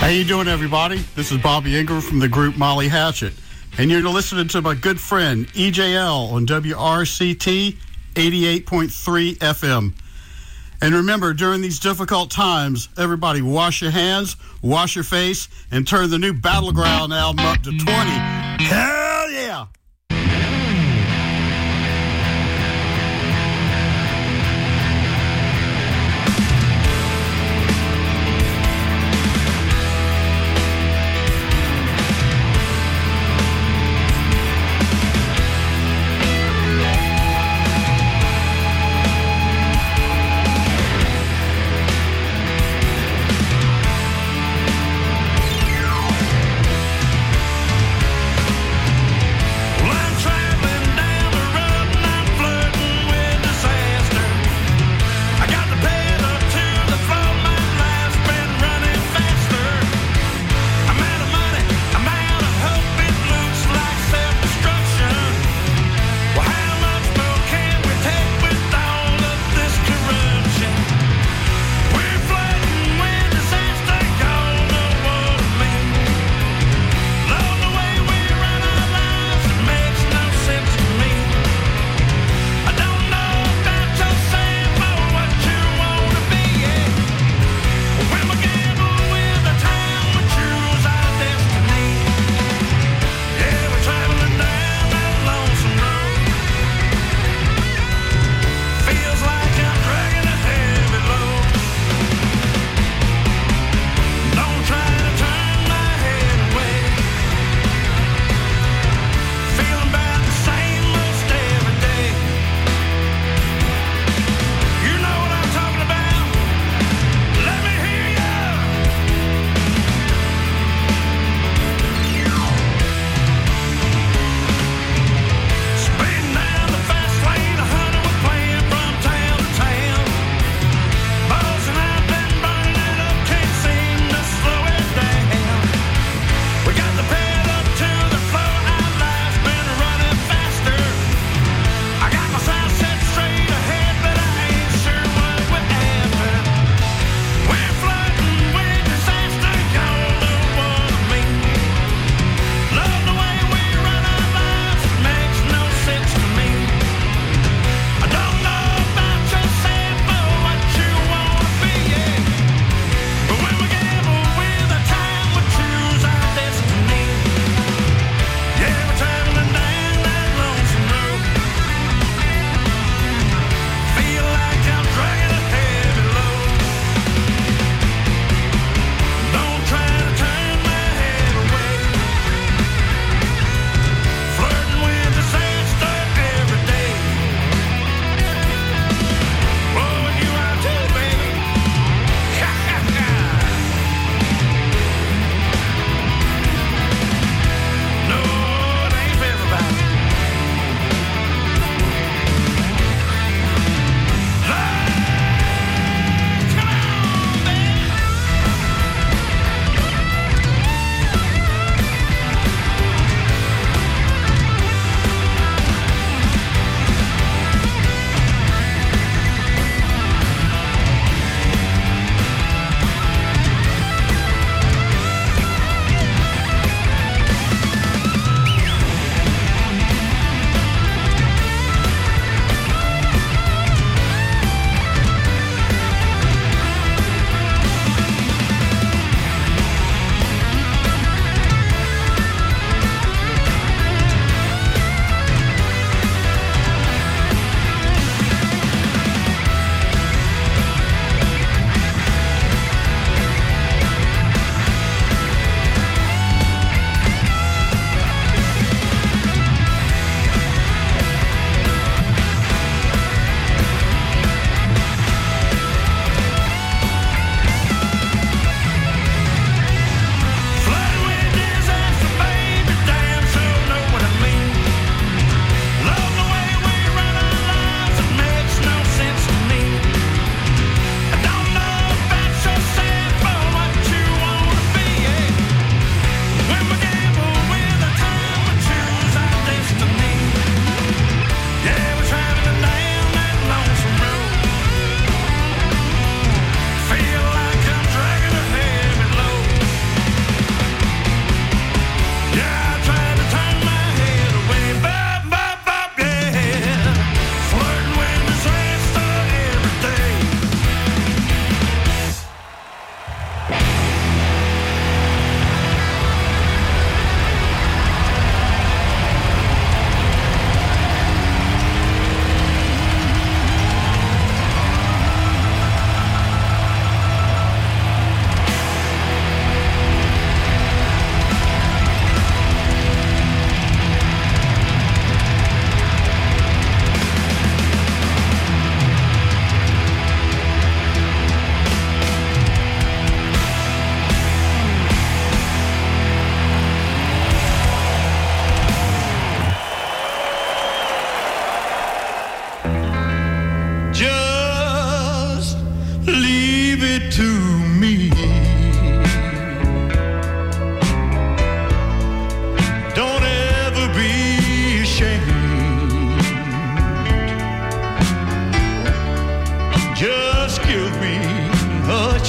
How you doing, everybody? This is Bobby Ingram from the group Molly Hatchet, and you're listening to my good friend EJL on WRCT 88.3 FM. And remember, during these difficult times, everybody wash your hands, wash your face, and turn the new Battleground album up to 20. Hell yeah!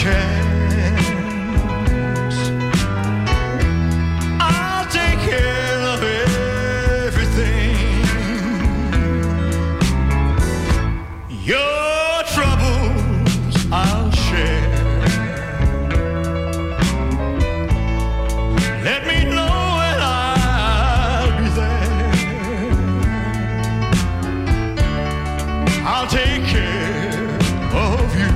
chance, I'll take care of everything. Your troubles I'll share. Let me know and I'll be there. I'll take care of you.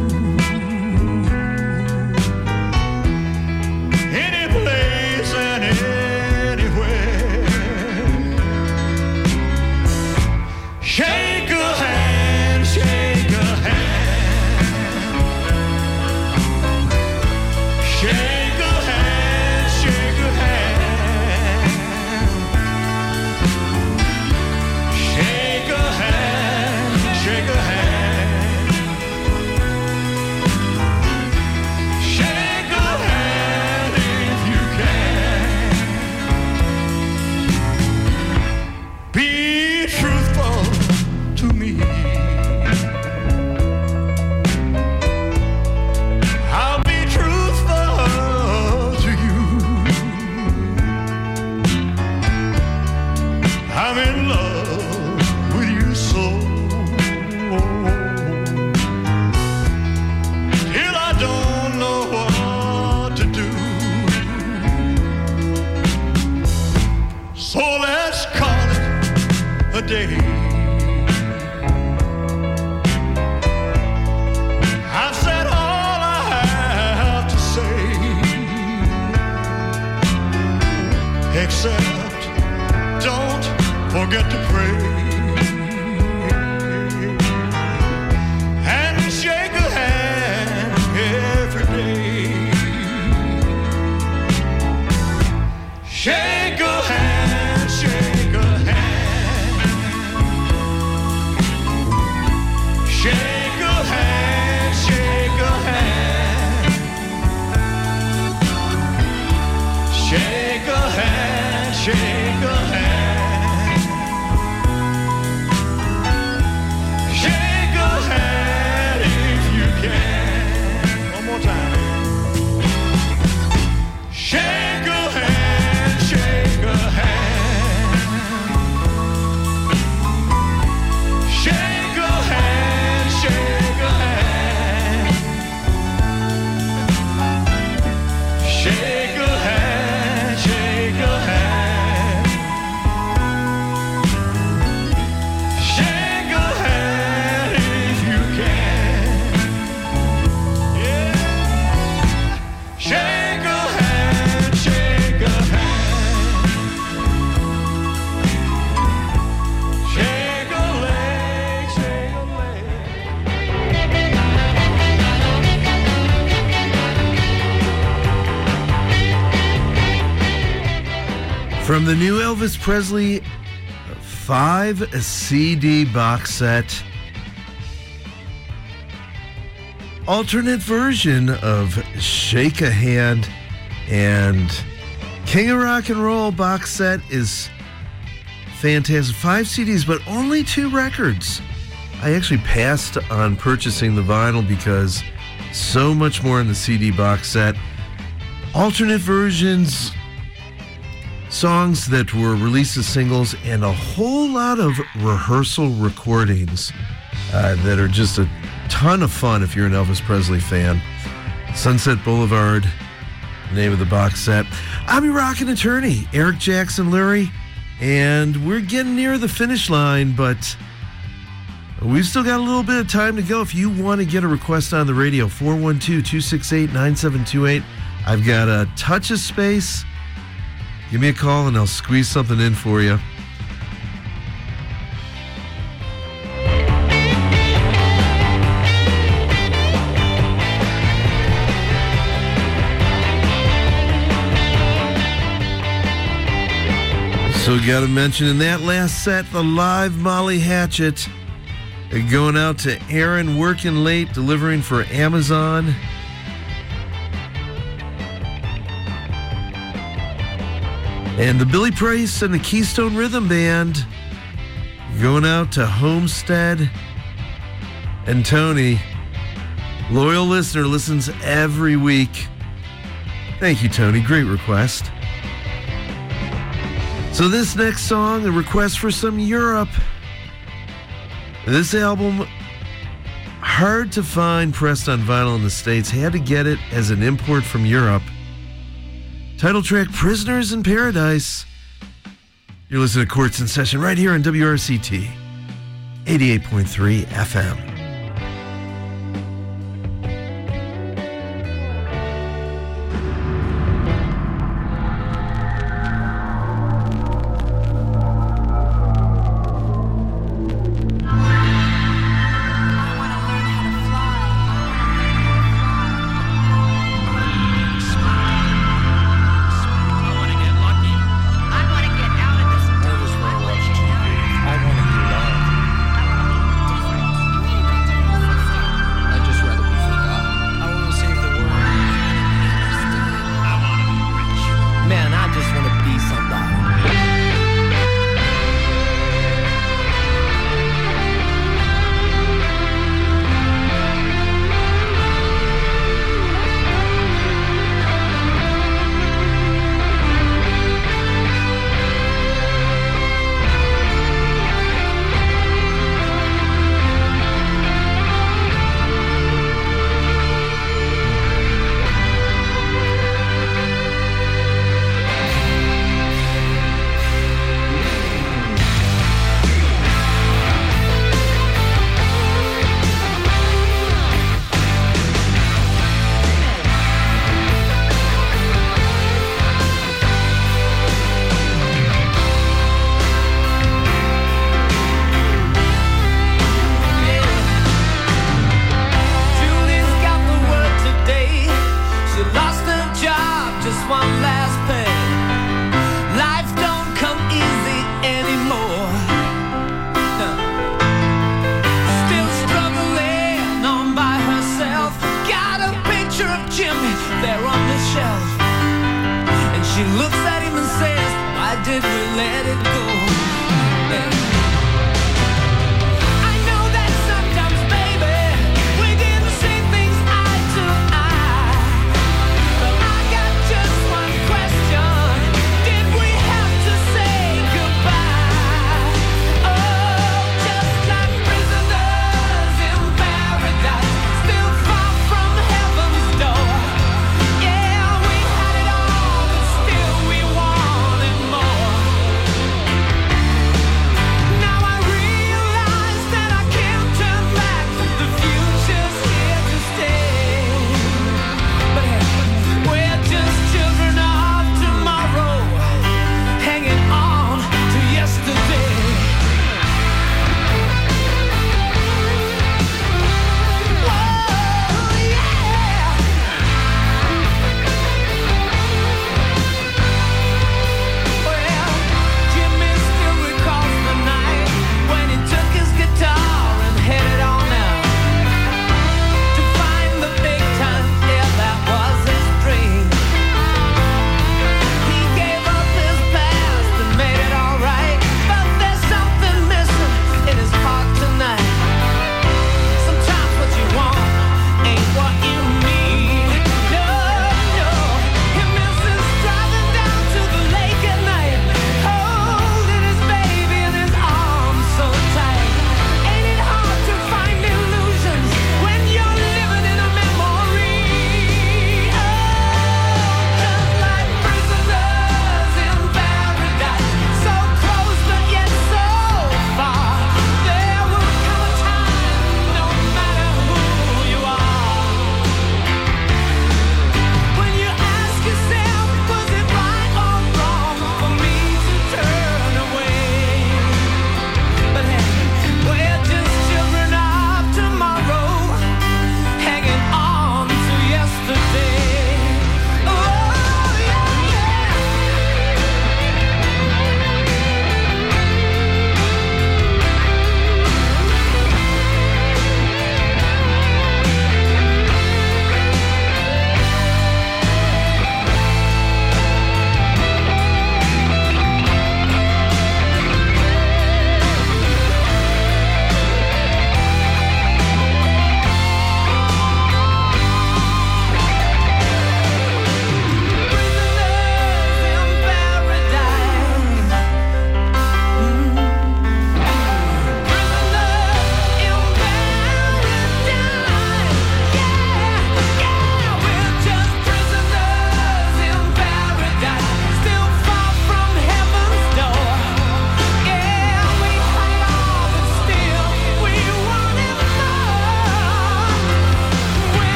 Any place and anywhere. Shake a hand, shake a hand. Shake a hand, shake a hand. Shake a hand, shake a hand. Shake a hand if you can. Be truthful to me. I'll be truthful to you. I'm in love with you so. Till I don't know what to do. So let's call it a day. I've said all I have to say, except don't forget to pray and shake a hand every day. Shake a hand, shake a hand. Shake a hand, shake a hand. Shake a hand, shake a hand. Shake a hand if you can. One more time. Shake a hand, shake a hand. Shake a hand, shake a hand. Shake a hand, shake a hand. Shake a hand if you can. Yeah. Shake a hand, shake a hand. Shake a leg, shake a leg. From the new Elvis Presley 5 CD box set, alternate version of Shake a Hand, and King of Rock and Roll box set is fantastic. 5 CDs, but only 2 records. I actually passed on purchasing the vinyl because so much more in the CD box set. Alternate versions, songs that were released as singles, and a whole lot of rehearsal recordings that are just a ton of fun if you're an Elvis Presley fan. Sunset Boulevard, name of the box set. I'm your rockin' attorney, Eric Jackson Lurie, and we're getting near the finish line, but we've still got a little bit of time to go. If you want to get a request on the radio, 412-268-9728. I've got a touch of space. Give me a call and I'll squeeze something in for you. So got to mention in that last set, the live Molly Hatchet. Going out to Aaron, working late, delivering for Amazon. And the Billy Price and the Keystone Rhythm Band going out to Homestead and Tony. Loyal listener, listens every week. Thank you, Tony. Great request. So this next song, a request for some Europe. This album, hard to find pressed on vinyl in the States. Had to get it as an import from Europe. Title track, Prisoners in Paradise. You're listening to Courts in Session right here on WRCT 88.3 FM. I want to get lucky.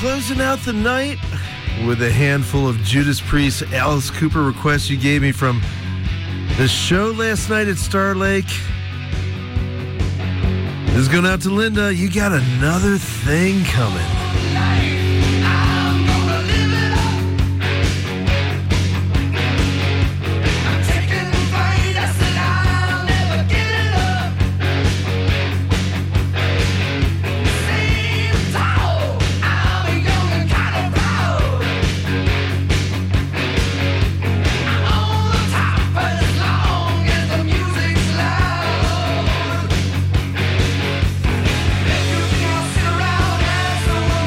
closing out the night with a handful of Judas Priest, Alice Cooper requests you gave me from the show last night at Star Lake. This is going out to Linda. You got another thing coming. Sit around and someone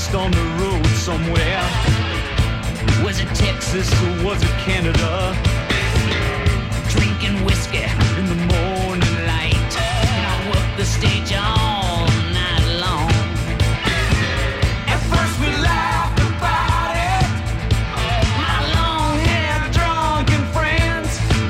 lost on the road somewhere. Was it Texas or was it Canada? Drinking whiskey in the morning light, and I worked the stage all night long. At first we laughed about it, my long-haired drunken friends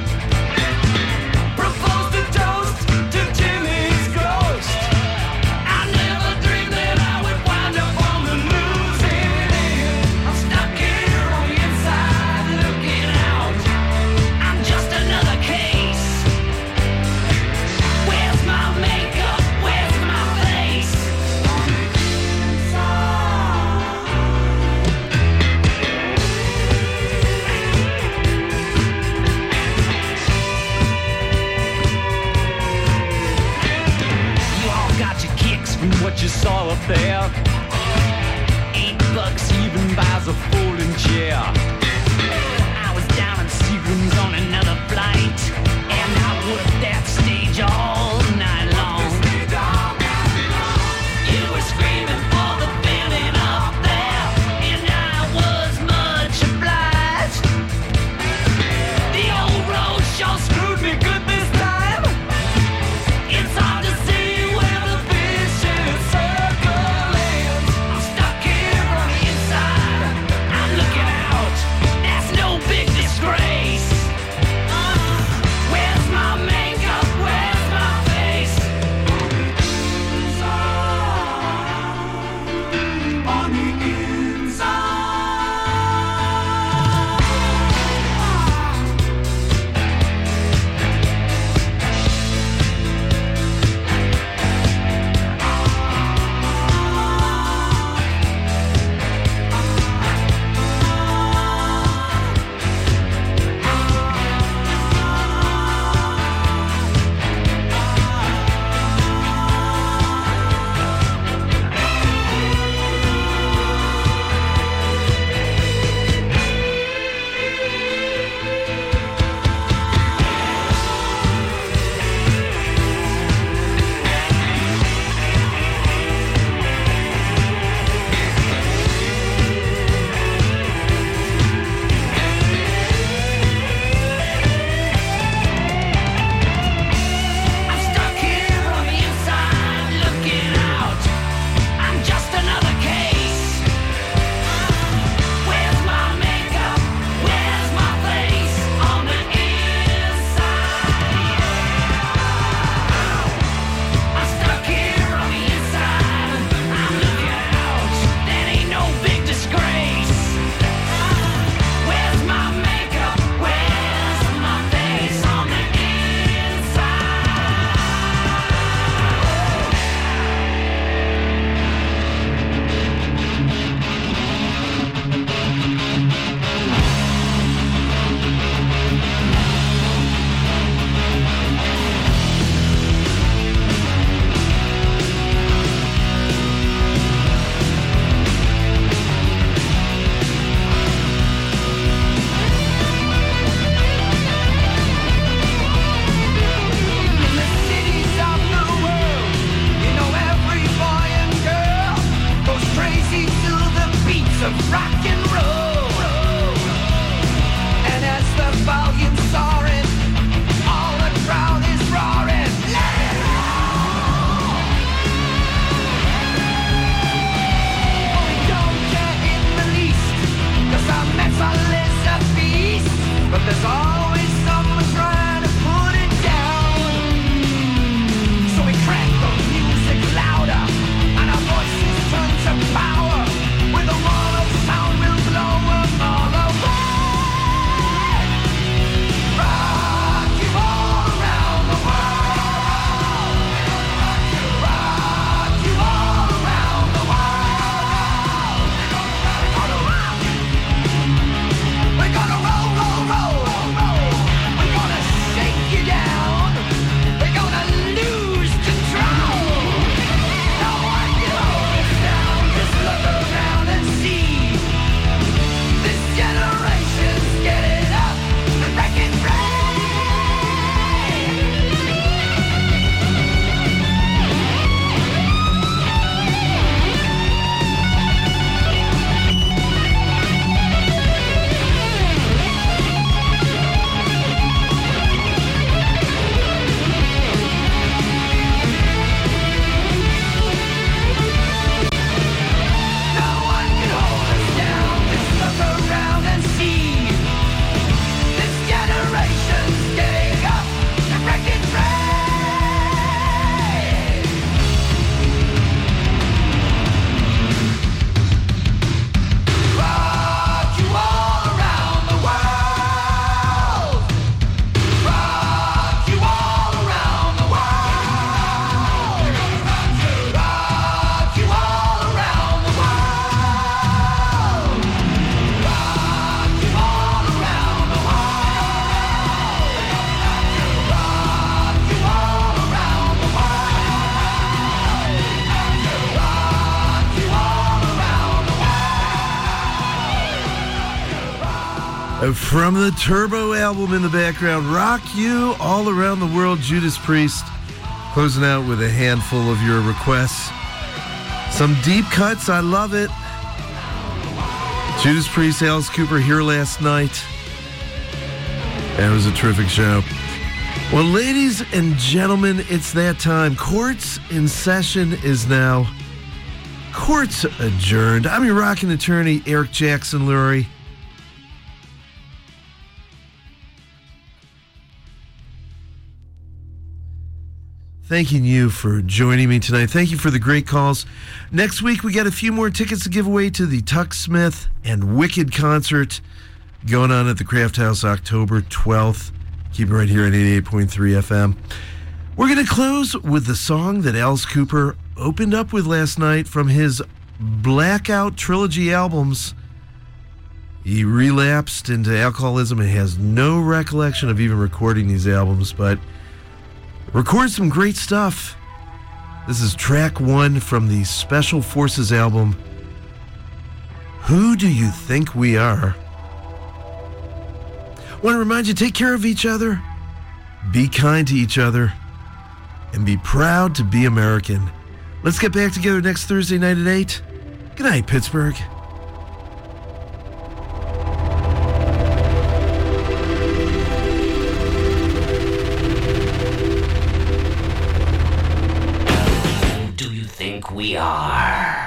proposed a toast to Timmy's ghost. I never dreamed that I would wind up on the losing end. I'm stuck here on the inside looking out. I'm just another case. Where's my makeup? Where's my face? On the inside. You all got your kicks from what you saw up there. $8 even buys a folding chair. I was down in Seagram's on another flight, and I worked that stage all night long. You were screaming for the feeling up there, and I was much obliged. The old road sure screwed me good this time. It's hard to see where the vicious circle ends. I'm stuck here on the inside. I'm looking out. That's no big disgrace. Where's my makeup? Where's my face? On the inside. I'm stuck here on the inside looking out. I'm just another case. Where's my makeup? Where's my face? On the inside. I'm stuck here on the inside. I'm looking out. That ain't no big disgrace. Where's my makeup? Where's my face? On the inside. In the cities of the world, you know every boy and girl goes crazy to the beats of rock and roll. And as the volume's soaring, all the crowd is roaring. Let it roll! We don't care in the least, 'cause our metal is a beast. But there's always someone trying to put it down. So we crank the music louder, and our voices turn to power. With a wall of sound we'll From the Turbo album in the background, Rock You All Around the World, Judas Priest. Closing out with a handful of your requests. Some deep cuts, I love it. Judas Priest, Alice Cooper here last night. That was a terrific show. Well, ladies and gentlemen, it's that time. Courts in session is now. Court's adjourned. I'm your rockin' attorney, Eric Jackson Lurie. Thanking you for joining me tonight. Thank you for the great calls. Next week, we got a few more tickets to give away to the Tuck Smith and Wicked concert going on at the Craft House October 12th. Keep it right here at 88.3 FM. We're going to close with the song that Alice Cooper opened up with last night from his Blackout Trilogy albums. He relapsed into alcoholism and has no recollection of even recording these albums, but recorded some great stuff. This is track 1 from the Special Forces album, Who Do You Think We Are? Want to remind you, take care of each other, be kind to each other, and be proud to be American. Let's get back together next Thursday night at 8. Good night, Pittsburgh. Do you think we are?